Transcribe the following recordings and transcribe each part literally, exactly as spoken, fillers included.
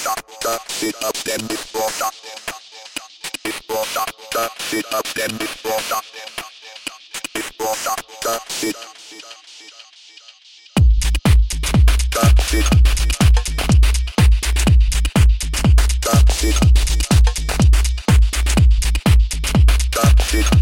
Sit up, then this water. This water, sit up, then this water. This water, sit. That's it. That's it. That's it.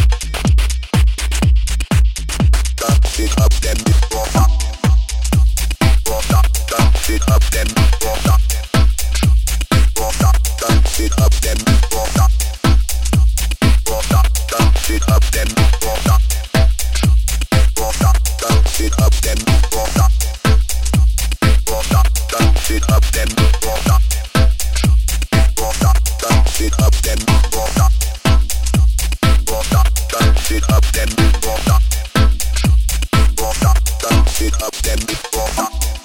That's it up, then this water. Water, that's it up, then this water. Water, that's it up, then this water. Water, that's it up, then this water. Water, that's it up, then this water. Water, that's it up, then this water. Water, that's it up, then this water. Water, that's it up, then this water. Water, that's it up, then this water.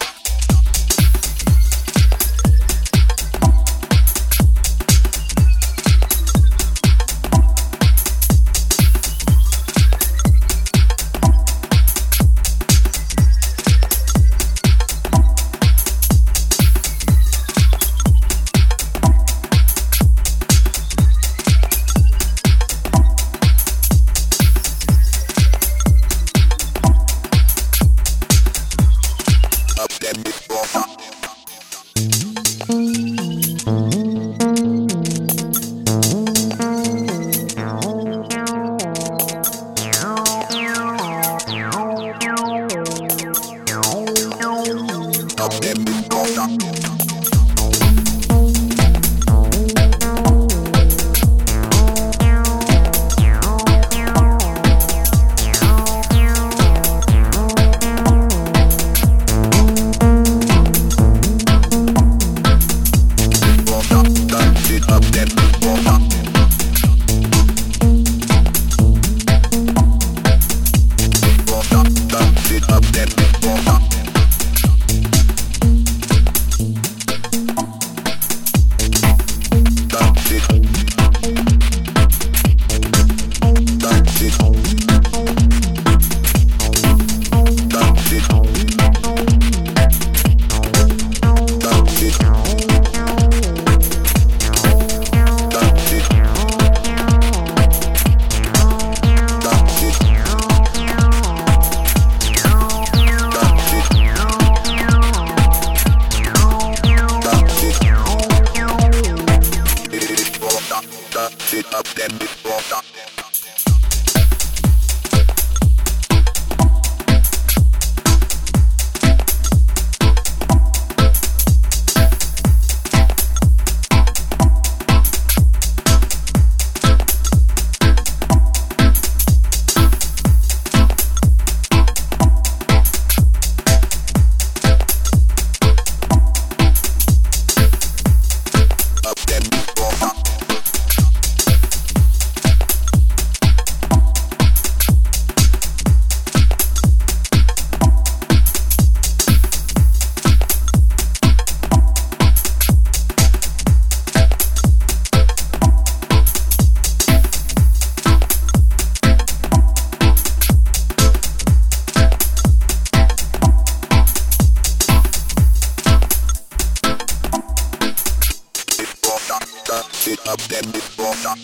Up then this water.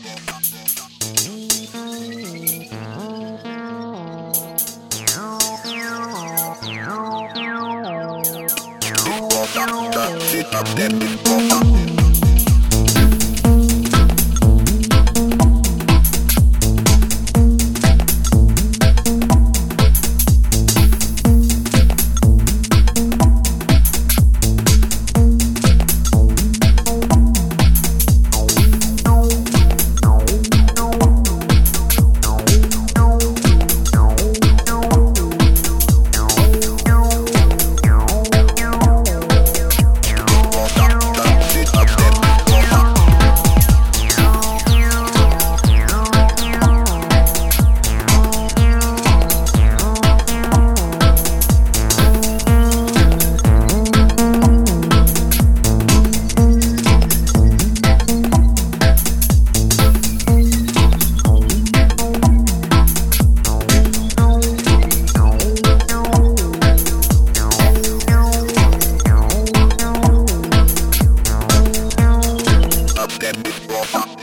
This water, sit up then this water. them before.